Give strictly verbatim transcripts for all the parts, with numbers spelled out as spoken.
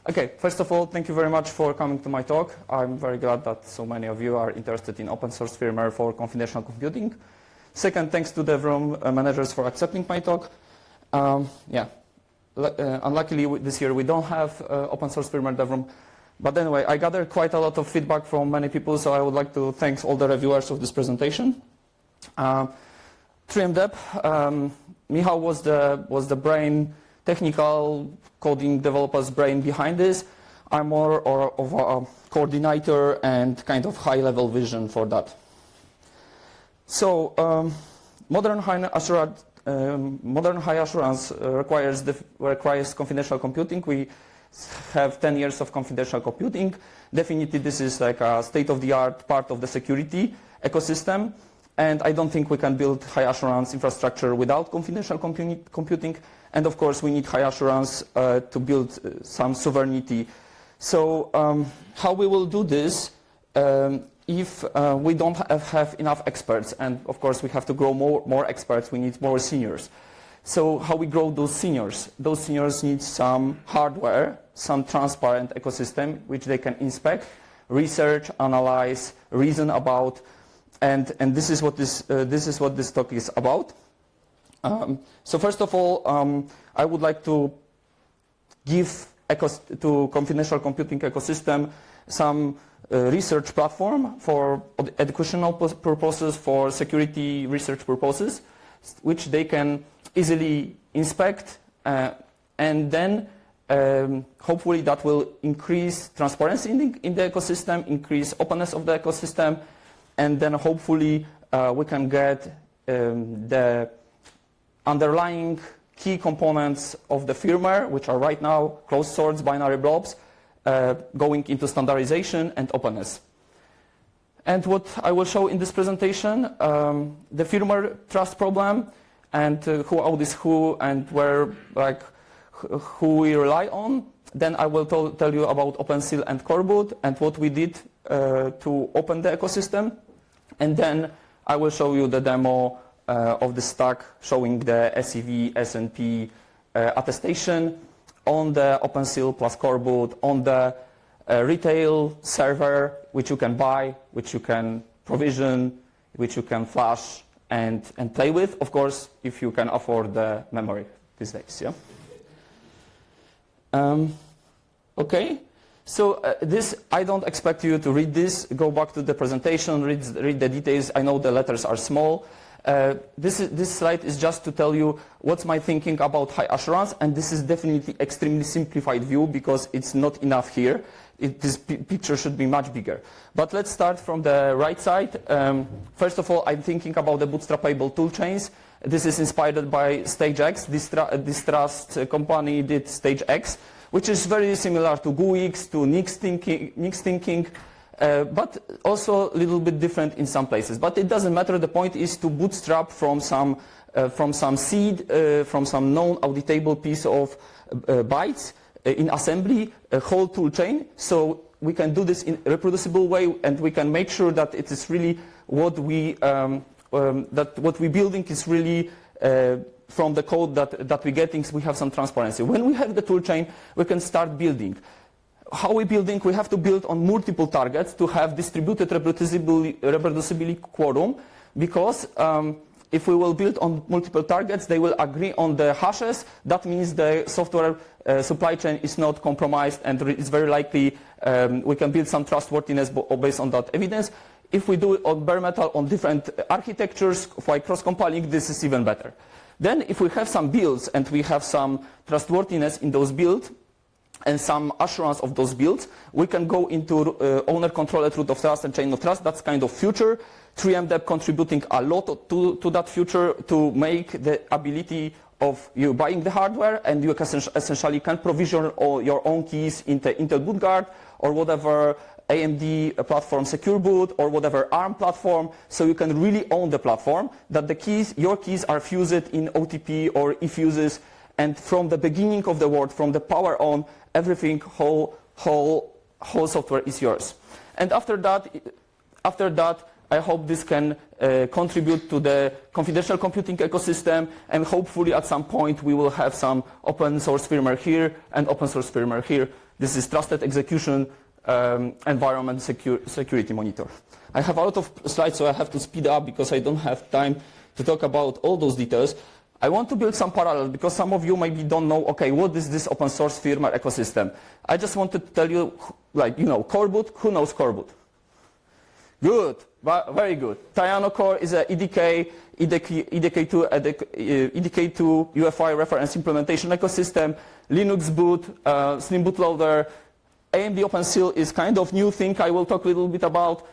Okay, first of all, thank you very much for coming to my talk. I'm very glad that so many of you are interested in open source firmware for confidential computing. Second, thanks to the DevRoom uh, managers for accepting my talk. Um, yeah, uh, unluckily this year we don't have uh, open source firmware DevRoom. But anyway, I gathered quite a lot of feedback from many people, so I would like to thank all the reviewers of this presentation. Uh, three M Deb, um, Michał was the, was the brain, technical coding developer's brain behind this. I'm more or, of a coordinator and kind of high-level vision for that. So um, modern high assurance, um, modern high assurance uh, requires the, requires confidential computing. We have ten years of confidential computing. Definitely, this is like a state-of-the-art part of the security ecosystem. And I don't think we can build high assurance infrastructure without confidential computing. And of course, we need high assurance uh, to build uh, some sovereignty. So um, how we will do this um, if uh, we don't have, have enough experts? And of course, we have to grow more, more experts. We need more seniors. So how we grow those seniors? Those seniors need some hardware, some transparent ecosystem, which they can inspect, research, analyze, reason about. And, and this is what this, uh, this is what this talk is about. Um, so first of all, um, I would like to give to confidential computing ecosystem some uh, research platform for educational purposes, for security research purposes, which they can easily inspect, uh, and then um, hopefully that will increase transparency in the, in the ecosystem, increase openness of the ecosystem, and then hopefully uh, we can get um, the underlying key components of the firmware, which are right now closed source binary blobs, uh, going into standardization and openness. And what I will show in this presentation, um, the firmware trust problem, and uh, who audits who, and where, like, who we rely on. Then I will tell you about OpenSeal and Coreboot and what we did uh, to open the ecosystem. And then I will show you the demo uh, of the stack showing the S E V, S N P uh, attestation on the OpenSeal plus Coreboot, on the uh, retail server, which you can buy, which you can provision, which you can flash and, and play with, of course, if you can afford the memory these days. Yeah. Um, okay. So uh, this, I don't expect you to read this. Go back to the presentation, read, read the details. I know the letters are small. Uh, this, is, this slide is just to tell you what's my thinking about high assurance, and this is definitely extremely simplified view because it's not enough here. It, this picture should be much bigger. But let's start from the right side. Um, first of all, I'm thinking about the bootstrapable toolchains. This is inspired by StageX. This, this trust company did StageX, which is very similar to G U I X, to Nix thinking, Nix thinking uh, but also a little bit different in some places. But it doesn't matter. The point is to bootstrap from some, uh, from some seed, uh, from some known auditable piece of uh, bytes uh, in assembly, a whole tool chain. So we can do this in a reproducible way, and we can make sure that it is really what we, um, um, that what we're building is really uh, from the code that, that we're getting, so we have some transparency. When we have the toolchain, we can start building. How we building? We have to build on multiple targets to have distributed reproducibility, reproducibility quorum, because um, if we will build on multiple targets, they will agree on the hashes. That means the software uh, supply chain is not compromised, and it's very likely um, we can build some trustworthiness based on that evidence. If we do it on bare metal on different architectures, for cross-compiling, this is even better. Then if we have some builds and we have some trustworthiness in those builds and some assurance of those builds, we can go into uh, owner-controlled root of trust and chain of trust. That's kind of future. three M Deb contributing a lot to, to that future to make the ability of you buying the hardware, and you can essentially can provision all your own keys into Intel BootGuard or whatever A M D platform Secure Boot or whatever ARM platform, so you can really own the platform, that the keys, your keys are fused in O T P or eFuses, and from the beginning of the world, from the power on, everything, whole, whole, whole software is yours. And after that, after that, I hope this can uh, contribute to the confidential computing ecosystem, and hopefully at some point we will have some open source firmware here and open source firmware here. This is Trusted Execution um, Environment Secur Security Monitor. I have a lot of slides, so I have to speed up because I don't have time to talk about all those details. I want to build some parallels because some of you maybe don't know, okay, what is this open source firmware ecosystem? I just wanted to tell you, like, you know, Coreboot, who knows Coreboot? Good, very good. TianoCore is a E D K, E D K two, E D K two U F I reference implementation ecosystem, Linux boot, uh, Slim bootloader. A M D OpenSeal is kind of new thing I will talk a little bit about.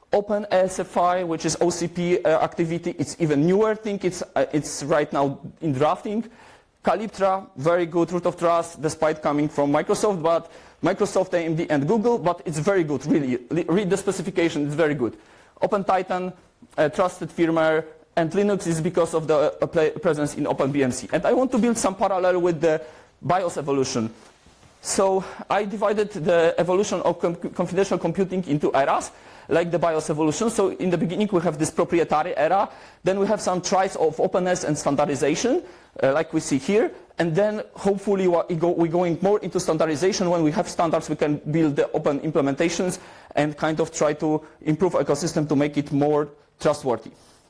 OpenASFI, which is O C P uh, activity, it's even newer thing. It's, uh, it's right now in drafting. Calyptra, very good root of trust, despite coming from Microsoft, but Microsoft, A M D, and Google, but it's very good, really. Read the specification, it's very good. OpenTitan, uh, trusted firmware, and Linux is because of the uh, presence in OpenBMC. And I want to build some parallel with the BIOS evolution. So I divided the evolution of com confidential computing into eras, like the BIOS evolution. So in the beginning we have this proprietary era, then we have some tries of openness and standardization, uh, like we see here, and then hopefully we're going more into standardization. When we have standards, we can build the open implementations and kind of try to improve ecosystem to make it more trustworthy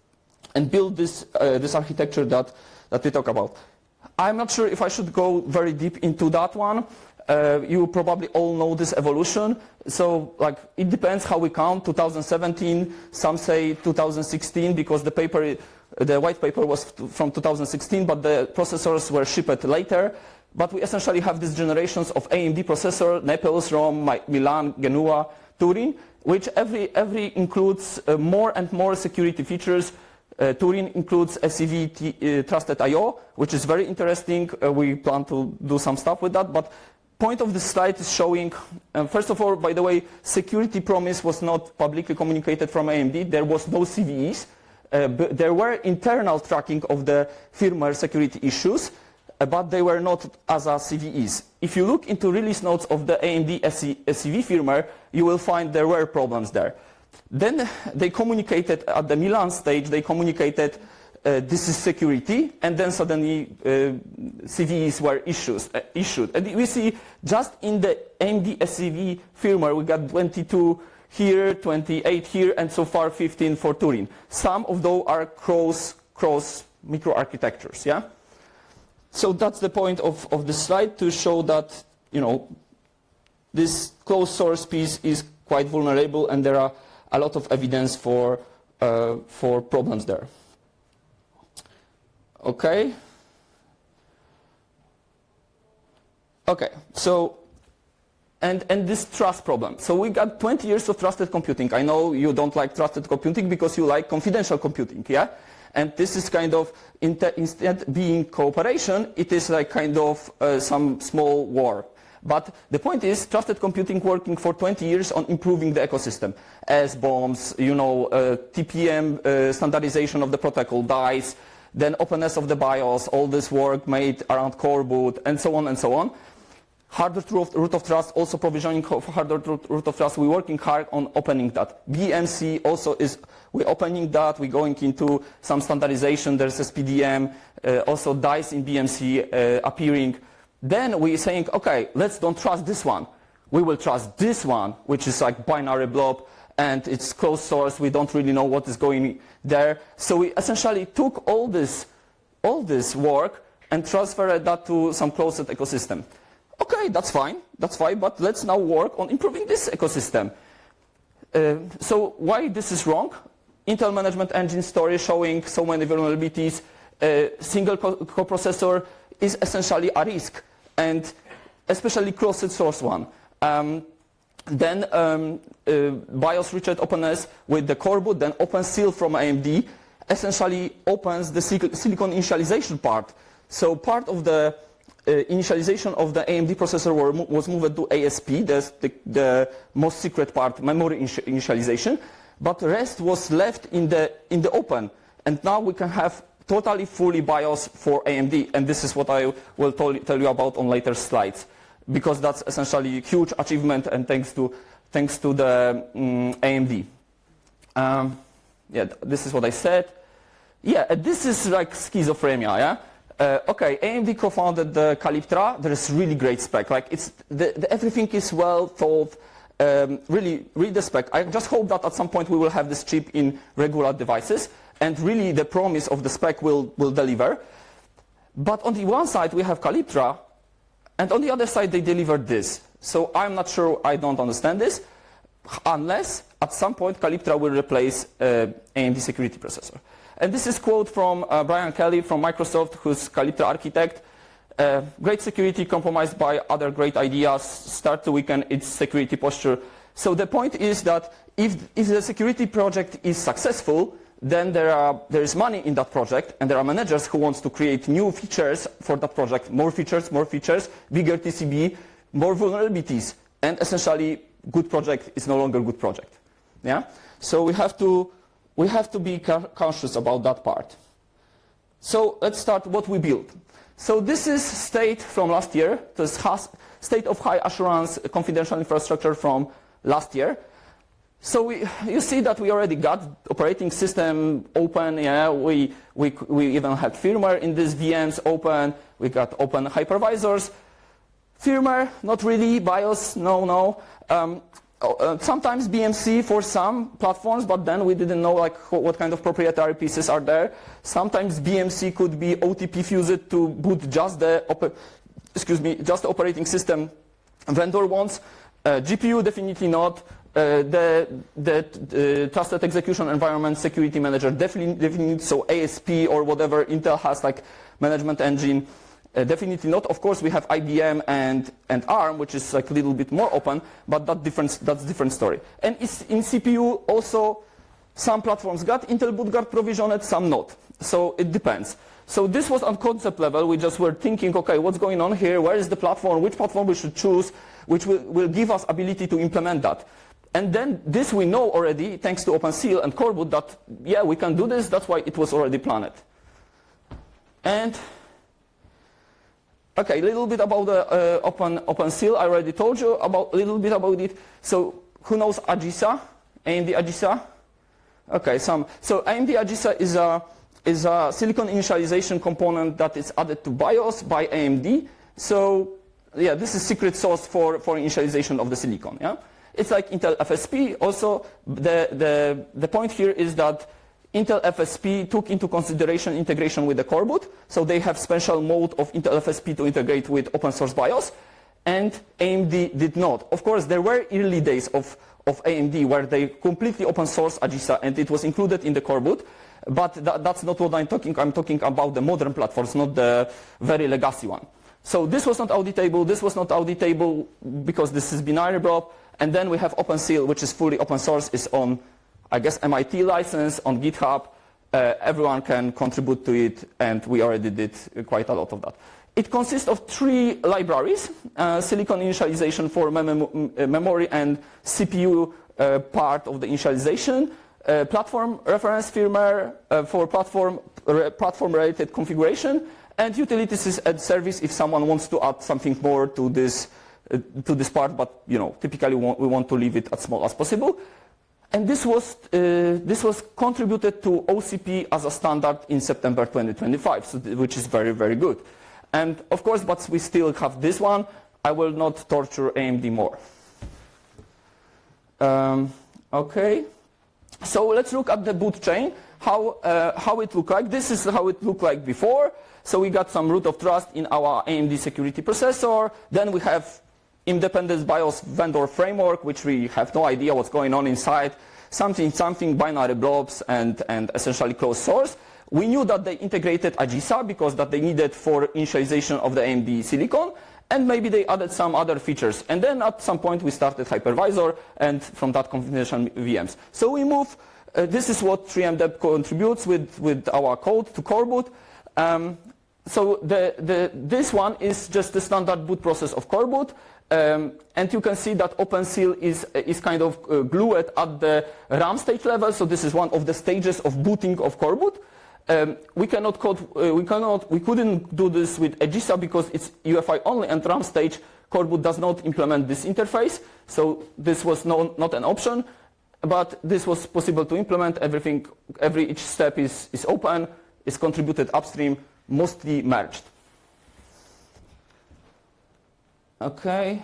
and build this, uh, this architecture that, that we talk about. I'm not sure if I should go very deep into that one. Uh, you probably all know this evolution. So like it depends how we count. two thousand seventeen, some say two thousand sixteen because the paper, the white paper was from two thousand sixteen, but the processors were shipped later. But we essentially have these generations of A M D processor, Naples, Rome, Milan, Genoa, Turin, which every, every includes uh, more and more security features. Uh, Turin includes S C V T, uh, Trusted I O, which is very interesting. Uh, we plan to do some stuff with that. But point of this slide is showing, uh, first of all, by the way, security promise was not publicly communicated from A M D. There was no C V Es. Uh, but there were internal tracking of the firmware security issues, uh, but they were not as a C V Es. If you look into release notes of the A M D S C V firmware, you will find there were problems there. Then they communicated at the Milan stage, they communicated uh, this is security, and then suddenly uh, C V Es were issues, uh, issued. And we see just in the A M D S C V firmware, we got twenty-two here, twenty-eight here, and so far fifteen for Turin. Some of those are cross, cross microarchitectures, yeah? So that's the point of, of the slide, to show that, you know, this closed source piece is quite vulnerable, and there are a lot of evidence for, uh, for problems there. Okay. Okay, so, and, and this trust problem. So we got twenty years of trusted computing. I know you don't like trusted computing because you like confidential computing, yeah? And this is kind of, instead being cooperation, it is like kind of uh, some small war. But the point is, trusted computing working for twenty years on improving the ecosystem. S bombs, you know, uh, T P M uh, standardization of the protocol, DICE, then openness of the BIOS, all this work made around Coreboot, and so on and so on. Harder root of trust, also provisioning harder root of trust. We're working hard on opening that. B M C also is, we're opening that. We're going into some standardization. There's S P D M, uh, also DICE in B M C uh, appearing. Then we're saying, okay, let's don't trust this one. We will trust this one, which is like binary blob, and it's closed source. We don't really know what is going there. So we essentially took all this, all this work and transferred that to some closed ecosystem. Okay, that's fine, that's fine, but let's now work on improving this ecosystem. Uh, so why this is wrong? Intel Management Engine story showing so many vulnerabilities. Uh, single coprocessor co is essentially a risk, and especially closed source one. Um, then um, uh, BIOS Richard openness with the Coreboot, then OpenSeal from A M D essentially opens the silicon initialization part. So part of the Uh, initialization of the A M D processor were, was moved to A S P, that's the, the most secret part, memory initialization, but the rest was left in the, in the open. And now we can have totally fully BIOS for A M D, and this is what I will tell you about on later slides, because that's essentially a huge achievement, and thanks to, thanks to the um, A M D. Um, yeah, this is what I said. Yeah, this is like schizophrenia, yeah? Uh, okay, A M D co-founded the Calyptra. There's really great spec. Like it's the, the, everything is well thought. Um, really, read the spec. I just hope that at some point we will have this chip in regular devices, and really the promise of the spec will will deliver. But on the one side we have Calyptra, and on the other side they delivered this. So I'm not sure. I don't understand this, unless at some point Calyptra will replace uh, A M D security processor. And this is a quote from uh, Brian Kelly from Microsoft, who's Calyptra architect. Uh, great security compromised by other great ideas start to weaken its security posture. So the point is that if, if the security project is successful, then there, are, there is money in that project, and there are managers who want to create new features for that project, more features, more features, bigger T C B, more vulnerabilities, and essentially good project is no longer good project. Yeah? So we have to We have to be conscious about that part. So let's start what we built. So this is state from last year. This has state of high assurance confidential infrastructure from last year. So we, you see that we already got operating system open. Yeah, we, we, we even had firmware in these V Ms open. We got open hypervisors. Firmware, not really. BIOS, no, no. Um, Uh, sometimes B M C for some platforms, but then we didn't know like what kind of proprietary pieces are there. Sometimes B M C could be O T P fused to boot just the excuse me, just the operating system vendor wants. Uh, G P U definitely not. Uh, the the uh, trusted execution environment security manager definitely definitely so A S P or whatever Intel has like management engine. Uh, definitely not. Of course, we have I B M and, and ARM, which is like a little bit more open, but that different, that's a different story. And in C P U, also, some platforms got Intel BootGuard provisioned, some not. So it depends. So this was on concept level. We just were thinking, okay, what's going on here? Where is the platform? Which platform we should choose? Which will, will give us ability to implement that. And then this we know already, thanks to OpenSeal and Coreboot, that, yeah, we can do this. That's why it was already planned. And okay, a little bit about the uh, Open OpenSeal. I already told you about a little bit about it. So who knows AGISA? A M D AGISA? Okay, some. So A M D AGISA is a is a silicon initialization component that is added to BIOS by A M D. So yeah, this is secret sauce for for initialization of the silicon. Yeah, it's like Intel F S P. Also, the the the point here is that Intel F S P took into consideration integration with the Coreboot, so they have special mode of Intel F S P to integrate with open source BIOS, and A M D did not. Of course, there were early days of, of A M D where they completely open source AGISA, and it was included in the Coreboot, but th that's not what I'm talking. I'm talking about the modern platforms, not the very legacy one. So this was not auditable, this was not auditable because this is binary blob, and then we have OpenSeal, which is fully open source, is on I guess M I T license on GitHub. Uh, everyone can contribute to it, and we already did quite a lot of that. It consists of three libraries: uh, silicon initialization for mem memory and C P U uh, part of the initialization, uh, platform reference firmware uh, for platform re platform-related configuration, and utilities as service if someone wants to add something more to this uh, to this part. But you know, typically we want, we want to leave it as small as possible. And this was, uh, this was contributed to O C P as a standard in September twenty twenty-five, so th which is very, very good. And of course, but we still have this one. I will not torture A M D more. Um, okay, so let's look at the boot chain, how, uh, how it looked like. This is how it looked like before. So we got some root of trust in our A M D security processor. Then we have independent BIOS vendor framework, which we have no idea what's going on inside, something, something binary blobs and, and essentially closed source. We knew that they integrated AGISA because that they needed for initialization of the A M D silicon, and maybe they added some other features. And then at some point we started hypervisor, and from that confidential V Ms. So we move, uh, this is what three M Deb contributes with, with our code to Coreboot. Um, so the, the, this one is just the standard boot process of Coreboot. Um, and you can see that OpenSeal is, is kind of uh, glued at the RAM stage level. So this is one of the stages of booting of Coreboot. Um, we cannot code, uh, we cannot, we couldn't do this with AGISA because it's U F I only and RAM stage. Coreboot does not implement this interface. So this was no, not an option, but this was possible to implement. Everything, every each step is, is open, is contributed upstream. mostly merged. Okay.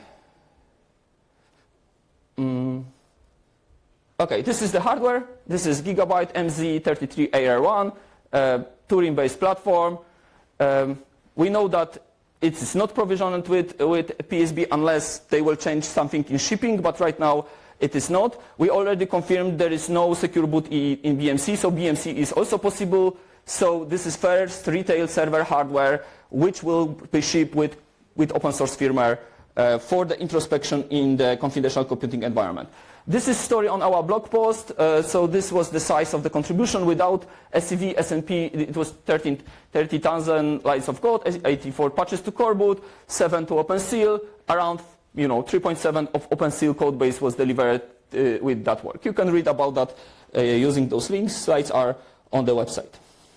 Mm. Okay, this is the hardware. This is Gigabyte M Z thirty-three A R one, uh, Turing-based platform. Um, we know that it is not provisioned with, with P S B unless they will change something in shipping, but right now it is not. We already confirmed there is no secure boot in B M C, so B M C is also possible. So this is first retail server hardware which will be shipped with, with open source firmware uh, for the introspection in the confidential computing environment. This is story on our blog post. Uh, so this was the size of the contribution. Without S C V, S N P, it was thirty thousand lines of code, eighty-four patches to core boot, seven to OpenSeal, around you know three point seven of OpenSeal code base was delivered uh, with that work. You can read about that uh, using those links. Slides are on the website.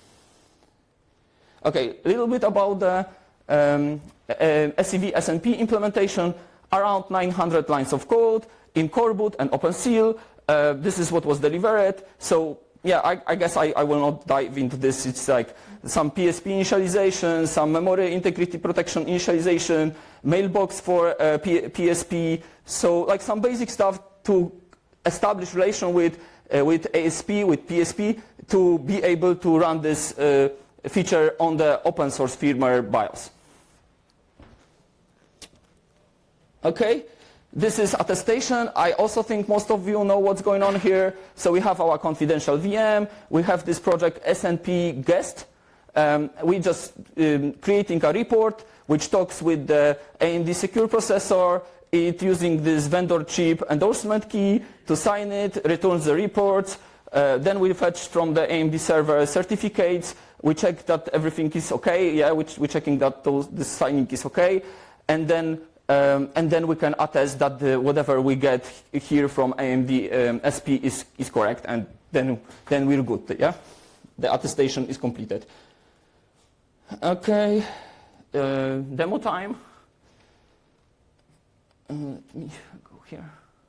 Okay, a little bit about the um, uh, S C V, S N P implementation. Around nine hundred lines of code in core boot and OpenSeal. Uh, this is what was delivered. So yeah, I, I guess I, I will not dive into this. It's like some P S P initialization, some memory integrity protection initialization, mailbox for uh, P P S P. So like some basic stuff to establish relation with uh, with A S P, with P S P, to be able to run this uh, feature on the open source firmware BIOS. Okay. This is attestation. I also think most of you know what's going on here. So we have our confidential V M. We have this project S N P guest. Um, we just um, creating a report which talks with the A M D secure processor. It using this vendor chip endorsement key to sign it, returns the reports. Uh, then we fetch from the A M D server certificates. We check that everything is okay. Yeah, we we're checking that those, the signing is okay, and then. Um, and then we can attest that the, whatever we get here from A M D um, S P is, is correct, and then, then we're good, yeah? The attestation is completed. Okay, uh, demo time. Uh, let me go here.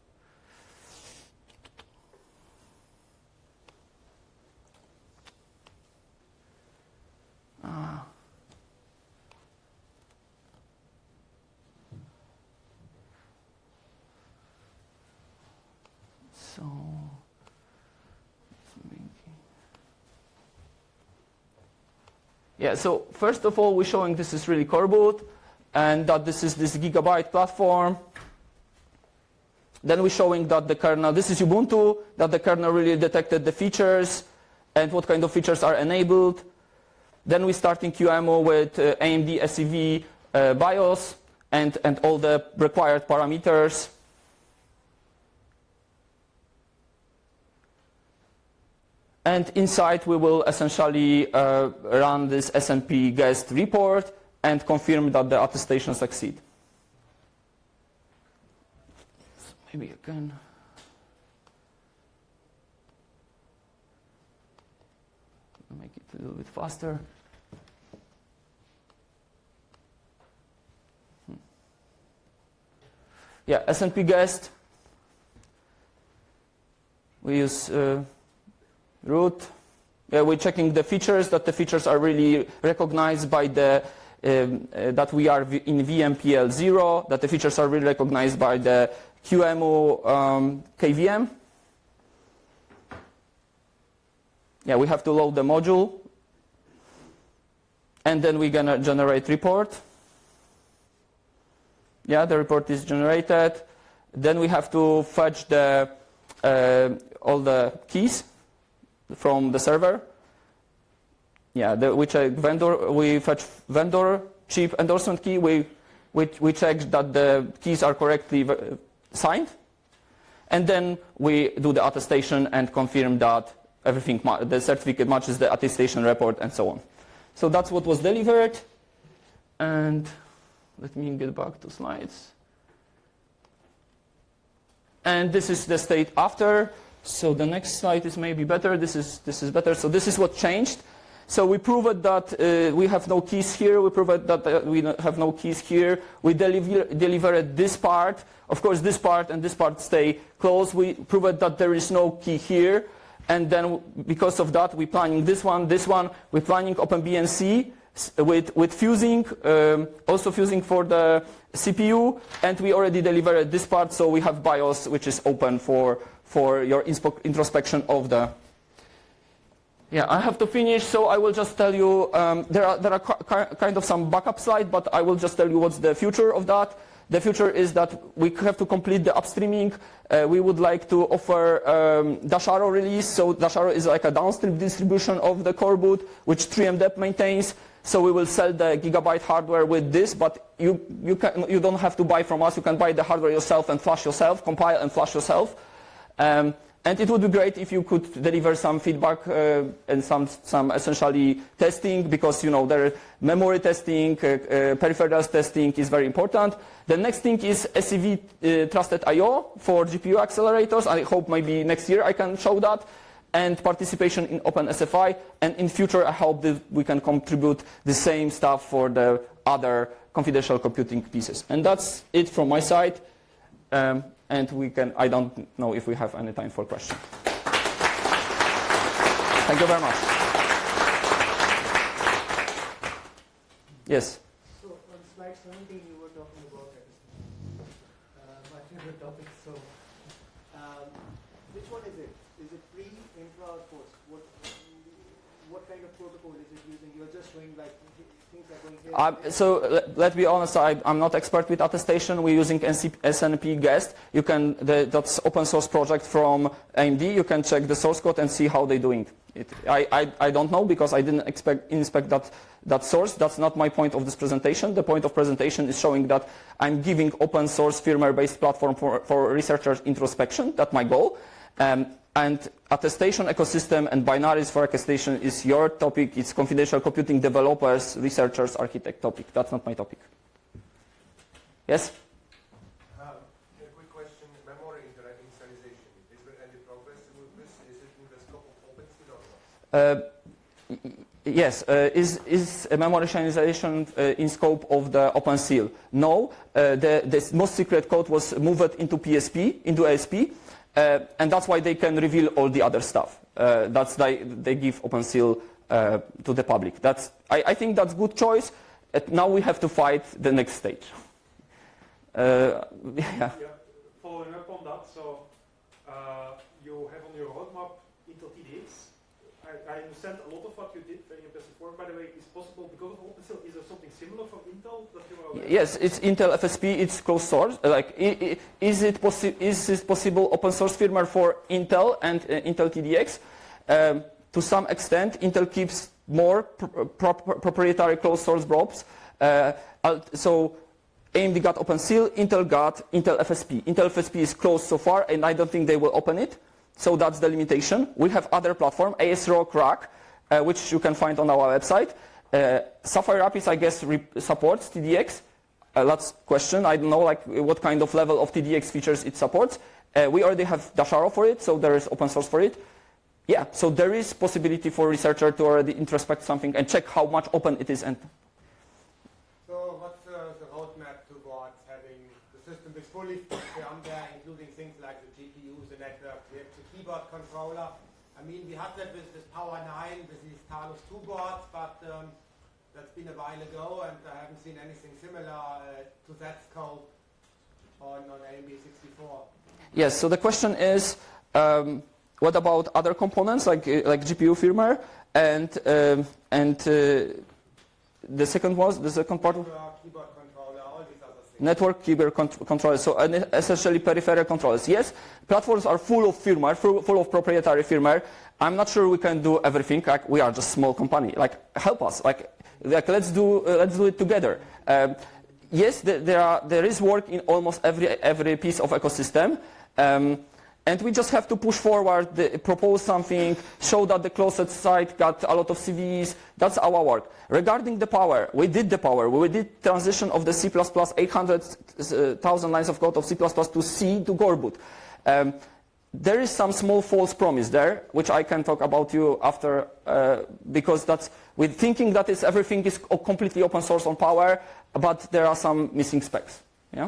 Ah. So, yeah, so first of all, we're showing this is really core boot, and that this is this Gigabyte platform. Then we're showing that the kernel, this is Ubuntu, that the kernel really detected the features and what kind of features are enabled. Then we're starting Q M O with uh, A M D S C V uh, BIOS and, and all the required parameters. And inside we will essentially uh, run this S N P guest report and confirm that the attestation succeed. So maybe again. Make it a little bit faster. Hmm. Yeah, S N P guest. We use uh, root. Yeah, we're checking the features, that the features are really recognized by the, um, uh, that we are in V M P L zero, that the features are really recognized by the Q M O um, K V M. Yeah, we have to load the module. And then we're going to generate report. Yeah, the report is generated. Then we have to fetch the, uh, all the keys from the server. Yeah, the, we check vendor, we fetch vendor chip endorsement key. We, we, we check that the keys are correctly signed. And then we do the attestation and confirm that everything, the certificate matches the attestation report and so on. So that's what was delivered. And let me get back to slides. And this is the state after. So the next slide is maybe better. This is, this is better. So this is what changed. So we proved that uh, we have no keys here. We proved that uh, we have no keys here. We deliver, delivered this part. Of course, this part and this part stay closed. We proved that there is no key here. And then because of that, we're planning this one, this one. We're planning OpenBMC with, with fusing, um, also fusing for the C P U, and we already delivered this part, so we have BIOS, which is open for, for your introspection of the... Yeah, I have to finish, so I will just tell you, um, there are, there are kind of some backup slides, but I will just tell you what's the future of that. The future is that we have to complete the upstreaming. Uh, we would like to offer um, Dasharo release. So Dasharo is like a downstream distribution of the core boot, which three M Dep maintains. So we will sell the gigabyte hardware with this, but you, you, can, you don't have to buy from us. You can buy the hardware yourself and flash yourself, compile and flash yourself. Um, And it would be great if you could deliver some feedback uh, and some, some essentially testing, because you know there memory testing, uh, uh, peripherals testing is very important. The next thing is S E V uh, Trusted I O for G P U accelerators. I hope maybe next year I can show that. And participation in OpenSFI. And in future I hope that we can contribute the same stuff for the other confidential computing pieces. And that's it from my side. Um, And we can, I don't know if we have any time for questions. Thank you very much. Yes? So on slide seventeen, you were talking about uh, my favorite topic. So um, which one is it? Is it pre, intra, or post? What, what kind of protocol is it using? You're just showing like things are going here. Um, so let, let's be honest, I, I'm not expert with attestation. We're using S N P Guest. You can, the, that's open source project from A M D. You can check the source code and see how they're doing it. I, I, I don't know because I didn't expect, inspect that, that source. That's not my point of this presentation. The point of presentation is showing that I'm giving open source firmware-based platform for, for researchers introspection. That's my goal. Um, And attestation ecosystem and binaries for attestation is your topic. It's confidential computing developers, researchers, architect topic. That's not my topic. Yes? Um, a quick question. Memory initialization. Is there any progress with this? Is it in the scope of OpenSeal or not? Uh, yes. Uh, is, is a memory initialization uh, in scope of the OpenSeal? No. Uh, the, the most secret code was moved into P S P, into A S P. Uh, and that's why they can reveal all the other stuff. Uh, that's they, they give OpenSeal uh, to the public. That's, I, I think that's good choice. Uh, now we have to fight the next stage. Uh, yeah. Yeah, following up on that, so uh, you have on your roadmap Intel T D X. I, I understand a lot of what you did, very impressive work, by the way, is possible because of OpenSeal. Is there something similar from Intel that you are aware of? Yes, it's Intel F S P, it's closed source. Like, is it, possi is it possible open source firmware for Intel and uh, Intel T D X? Um, to some extent, Intel keeps more pro pro proprietary closed source blobs. Uh, so A M D got OpenSeal, Intel got Intel F S P. Intel F S P is closed so far, and I don't think they will open it. So that's the limitation. We have other platform, ASRock Rack, uh, which you can find on our website. Uh, Sapphire Rapids, I guess, supports T D X. Uh, last question. I don't know like what kind of level of T D X features it supports. Uh, we already have Dasharo for it, so there is open source for it. Yeah, so there is possibility for researcher to already introspect something and check how much open it is. And so what's uh, the roadmap towards having the system is fully firmware, including things like the G P Us, the network, we have the keyboard controller. I mean, we had that with this Power nine, with these Talos two boards, but um, that's been a while ago, and I haven't seen anything similar uh, to that scope on, on A M D sixty-four. Yes, so the question is, um, what about other components like uh, like G P U firmware, and um, and uh, the second was the second part. Network, keyboard controller, all these other things. Network keyboard con controllers, so uh, essentially peripheral controllers. Yes, platforms are full of firmware, full, full of proprietary firmware. I'm not sure we can do everything. Like we are just a small company. Like help us. Like like let's do uh, let's do it together. Um, yes, th there are there is work in almost every every piece of ecosystem. Um, And we just have to push forward, the, propose something, show that the closed site got a lot of C Vs. That's our work. Regarding the power, we did the power. We did transition of the C plus plus, eight hundred thousand lines of code of C plus plus to C to Core boot. Um, there is some small false promise there, which I can talk about you after, uh, because that's, we're thinking that is, everything is completely open source on power, but there are some missing specs. Yeah?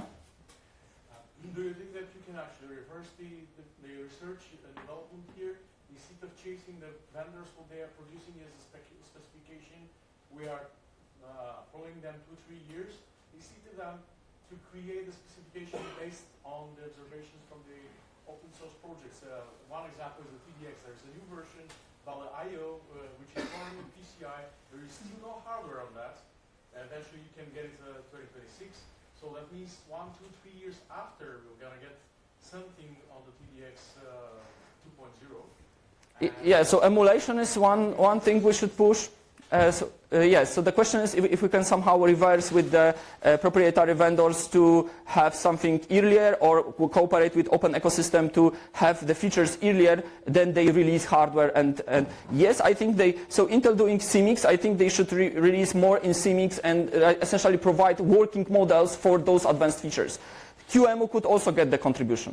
Do you think that you can actually reverse the, the, the research and development here? Instead of chasing the vendors what they are producing as a spec specification, we are giving them two, three years, it's easy to them to create the specification based on the observations from the open source projects. Uh, one example is the T D X. There's a new version, Bala I O, uh, which is running in P C I. There is still no hardware on that. Uh, eventually you can get it uh, twenty twenty-six. So that means one, two, three years after we're gonna get something on the T D X uh, two point oh. I- Yeah, so emulation is one, one thing we should push. Uh, so, uh, yes, so the question is if, if we can somehow reverse with the uh, proprietary vendors to have something earlier, or co- cooperate with open ecosystem to have the features earlier than they release hardware. And, and yes, I think they, so Intel doing C M I X, I think they should re- release more in C M I X and uh, essentially provide working models for those advanced features. Q M U could also get the contribution.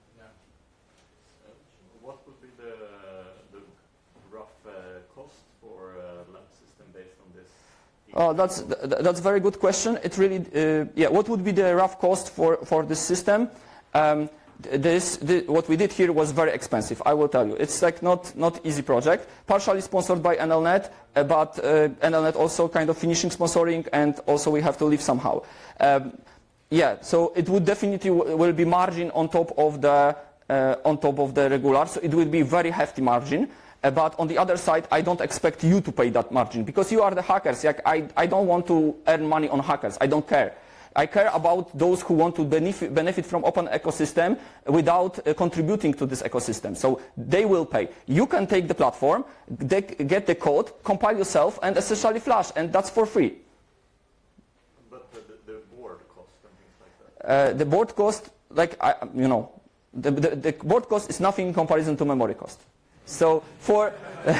What would be the, the rough uh, cost for a lamp system based on this? Oh, that's th- that's a very good question. It really, uh, yeah. What would be the rough cost for for this system? Um, th- this, th- what we did here was very expensive. I will tell you, it's like not not easy project. Partially sponsored by N L net, uh, but uh, N L net also kind of finishing sponsoring, and also we have to live somehow. Um, yeah, so it would definitely w- will be margin on top of the uh, on top of the regular. So it will be very hefty margin. Uh, but on the other side, I don't expect you to pay that margin because you are the hackers. Like, I, I don't want to earn money on hackers. I don't care. I care about those who want to benefit, benefit from open ecosystem without uh, contributing to this ecosystem. So they will pay. You can take the platform, they, get the code, compile yourself, and essentially flash, and that's for free. But the, the, the board cost and things like that? Uh, the board cost, like, I, you know, the, the, the board cost is nothing in comparison to memory cost. So for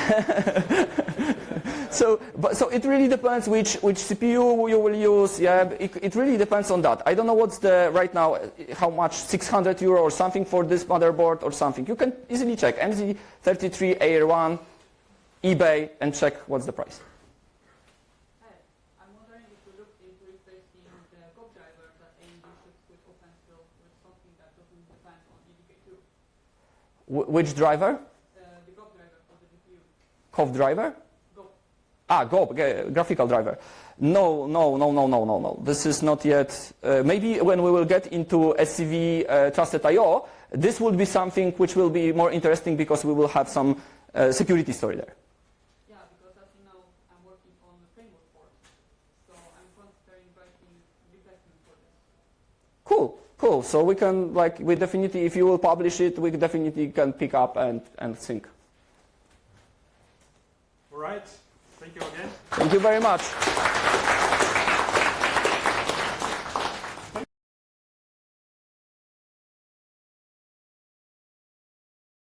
so but so it really depends which which C P U you will use. Yeah, it, it really depends on that. I don't know what's the right now uh, how much six hundred euro or something for this motherboard or something. You can easily check M Z thirty-three A R one, eBay, and check what's the price. Hi, I'm wondering if you look into replacing the C O P drivers that A M D ships with OpenSteel with something that doesn't depend on E D K two. Wh- which driver? C O F driver? Go. Ah, G O P, g- graphical driver. No, no, no, no, no, no, no. This is not yet. Uh, maybe when we will get into S C V uh, Trusted I O, this will be something which will be more interesting because we will have some uh, security story there. Yeah, because as you know, I'm working on the framework port, so I'm considering writing replacement for this. Cool, cool. So we can, like, we definitely, if you will publish it, we definitely can pick up and, and sync. All right. Thank you again. Thank you very much.